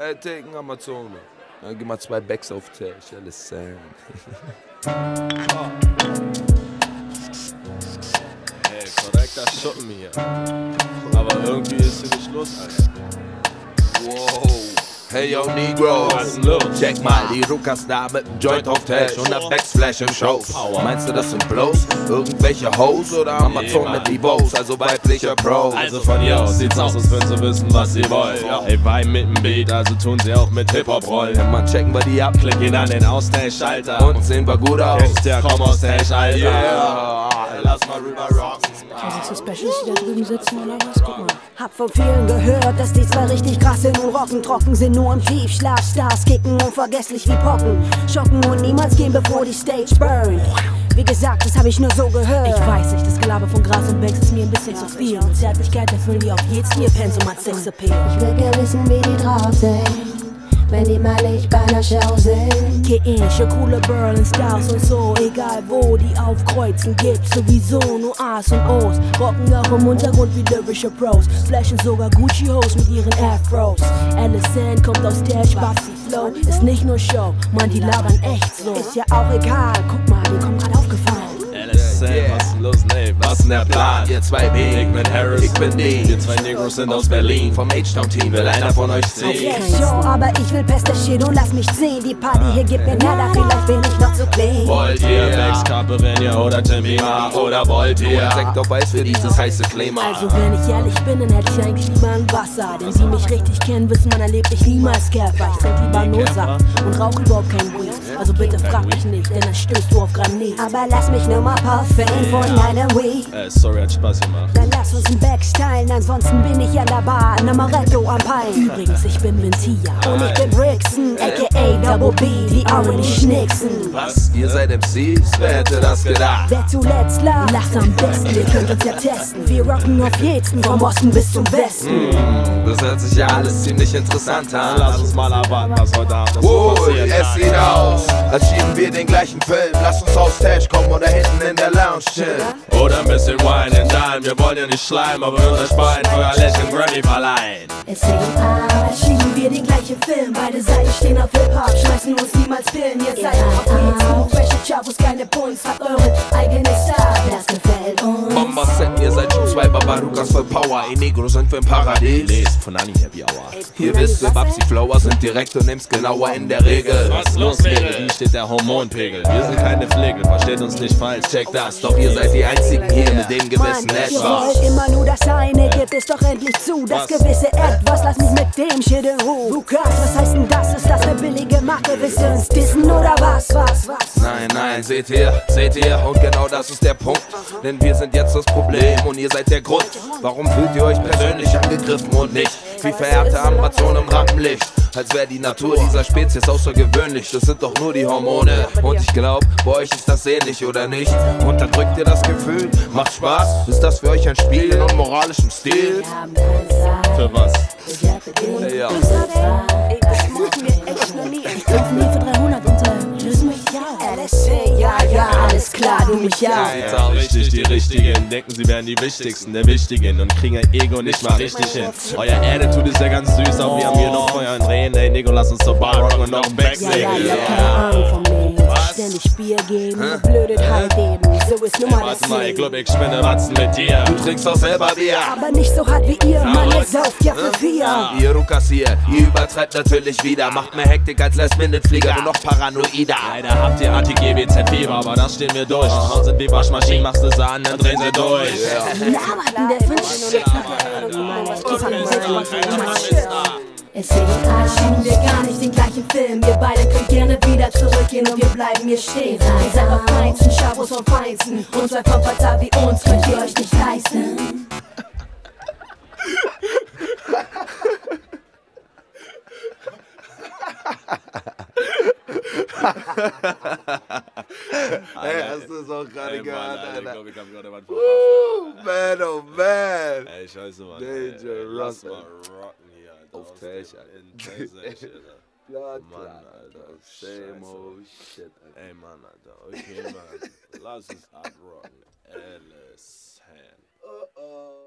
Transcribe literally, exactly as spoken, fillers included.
Ey, Taken Amazone. Dann gib mal zwei Backs auf Tisch, alles sein. Ey, korrekter Schuppen hier. Aber irgendwie ist hier nicht los, Alter. Wow. Hey yo Negro, was ist denn los? Check mal die Rukas da mit dem Joint auf Tash und der Backsplash im Show. Meinst du, das sind Blows? Irgendwelche Hoes oder Amazon mit Devos, also weiblicher Bros? Also von hier aus sieht's aus, als würden sie wissen, was sie wollen. Ey, Wein mit dem Beat, also tun sie auch mit Hip-Hop rollen. Ja, Mann, checken wir die ab, Klick ihn an den Austausch-Schalter und sehen wir gut aus. Der komm aus Tash, Alter. Yeah. Lass mal rüber rocken. Sind so Specials, die da drüben sitzen oder was? Guck mal. Hab von vielen gehört, dass die zwar richtig krass sind und rocken, trocken sind, nur im Tiefschlaf. Stars kicken, unvergesslich wie Pocken. Schocken und niemals gehen, bevor die Stage burnt. Wie gesagt, das hab ich nur so gehört. Ich weiß nicht, das Gelaber von Gras und Becks ist mir ein bisschen zu viel. Mit Zärtlichkeit erfüllen die auf jedes Tierpensum hat Sexappeal. Ich will gerne wissen, wie die drauf sind, wenn die mal nicht bei einer Show sind. Kiische, coole Berlin Stars und so. Egal wo die aufkreuzen, gibt's sowieso nur A's und O's. Rocken auch im Untergrund wie lyrische Pros. Flashen sogar Gucci-Hoes mit ihren Afros. Allison kommt aus Dash, Babsi Flow. Ist nicht nur Show, man, die labern echt so. Ist ja auch egal, guck mal, die kommen grad aufgefallen. L S N, was ist los, nee, was ist denn der Plan? Ihr zwei B, Ich bin Harris, ich bin D. Wir zwei Negros sind aus Berlin. Vom H-Town-Team will einer von euch ziehen. Okay, Show, aber ich will beste Shit und lass mich sehen. Die Party hier gibt mir nada, vielleicht bin ich noch zu clean. Wollt Ihr ihr Becks, Carpevenia oder Temima oder wollt ihr? und Sekt auf Weiß für dieses heiße Klima? Also wenn ich ehrlich bin, dann hätte ich eigentlich lieber ein Wasser. Denn die mich richtig kennen, wissen, man erlebt ich niemals Kerfer. Ich trink lieber nur Saft und rauch überhaupt kein Weed. Also bitte frag mich nicht, denn dann stößt du auf Granit. Aber lass mich nur mal puffen von deinem Weed. Äh, sorry, hat Spaß gemacht. Dann lass uns ein Bags teilen, ansonsten bin ich an der Bar, ein Amaretto am Pein. Übrigens, ich bin Ventilla. Und ich bin Rickson, aka Double B, die Augen, die Schnicksen. Was? Ihr seid M Cs? Wer hätte das gedacht? Wer zuletzt lacht, Lacht am besten, ihr könnt uns ja testen. wir rocken auf jeden, vom Osten bis zum Westen. Das hört sich ja alles ziemlich interessant an. Lass uns mal erwarten, was heute Abend noch so Oh, passiert. es sieht aus, als schieben wir den gleichen Film. Lass uns aus Tash kommen oder hinten in der Lounge chillen. Oder ein bisschen Wine and Dime. Wir wollen ja nicht schleimen, aber unser Spein für euer Lächeln Grammy verleihen. Es sehen aus, Schieben wir den gleichen Film, beide Seiten stehen auf Hip-Hop, schmeißen uns niemals Pillen. Ihr seid auf Hits, freche Chavos, keine Punks, habt euren eigenen Style. das gefällt uns. Bombassen, ihr seid schon zwei Babarukas voll Power. Ihr Negro sind wir im Paradies. Lest von Anni Happy Hour. Ihr wisst, wir Babsi Flower sind direkt und nehm's genauer in der Regel. Was ist los, Mädel? Wie steht der Hormonpegel? Wir sind keine Pflegel, versteht uns nicht falsch. Check das, doch ihr seid die einzigen hier mit dem gewissen Mann, ihr Etwas. wollt immer nur das eine, gebt es doch endlich zu. Das Was? gewisse Etwas, lass mich mit dem Shit in Ruhe. Lukas, was heißt denn das? Ist das eine billige Macke? Willst du uns dissen oder was? Was, was? Nein, nein, seht ihr, seht ihr, und genau das ist der Punkt. Denn wir sind jetzt das Problem und ihr seid der Grund. Warum fühlt ihr euch persönlich angegriffen und nicht wie verehrte Amazon im Rampenlicht? Als wäre die Natur dieser Spezies außergewöhnlich. Das sind doch nur die Hormone. Und ich glaub, bei euch ist das ähnlich, oder nicht? Unterdrückt ihr das Gefühl? Macht Spaß? Ist das für euch ein Spiel in unmoralischem Stil? Für was? Hey, ja. Ey, das machen wir echt noch nie. Ich kaufe nie für dreihundert und äh, löse mich ja. L S C, ja, ja, alles klar, du mich ja. Ja, richtig, die Richtigen. Denken, sie wären die Wichtigsten der Wichtigen und kriegen ihr Ego nicht mal richtig hin. Euer Attitude ist ja ganz süß, auch wir haben hier noch Feuer und Drehen. Ey, Nico, lass uns zur Bar rocken und noch ein Back Ja, ja, singen. ja, keine Ahnung von mir. Was? Ständig Bier geben, blödet halt eben. So ist nun mal das Warte mal, ich Leben. glaub, ich spinne Watzen mit dir. Du trinkst doch selber Bier. Aber nicht so hart wie ihr, Mann, ihr sauft ja für vier. Ihr Rukas hier, ihr übertreibt natürlich wieder. Macht mehr Hektik als Last-Minute-Flieger, nur noch paranoider. Leider habt ihr Anti-G W Z-Fieber, aber das stehen wir durch. Frauen sind wie Waschmaschinen, machst du sie an, dann drehen sie durch. Laberten, der wünscht sich Es sehen aus, Schieben wir gar nicht den gleichen Film. Ihr beide könnt gerne wieder zurückgehen und wir bleiben hier stehen. Ihr seid auf feinsten, Schabos vom Feinsten. Und zwei Komforter wie uns könnt ihr euch nicht leisten. Ey, hast du das auch gerade Ey, Mann, gehört, Alter, ich Alter? glaub, ich hab gerade was Oh, verpasst, man, oh, man. Alter. Ey, scheiße, Mann. Danger, ey, lass rock, mal rocken hier, Alter. Auf aus Tash, dem Alter. Intersection, Alter. Blood, Mann, Blood, Alter, Same scheiße. old shit, Alter. Ey, Mann, Alter. Okay, Mann. Lass uns abrocken. L S Hand. Oh, oh.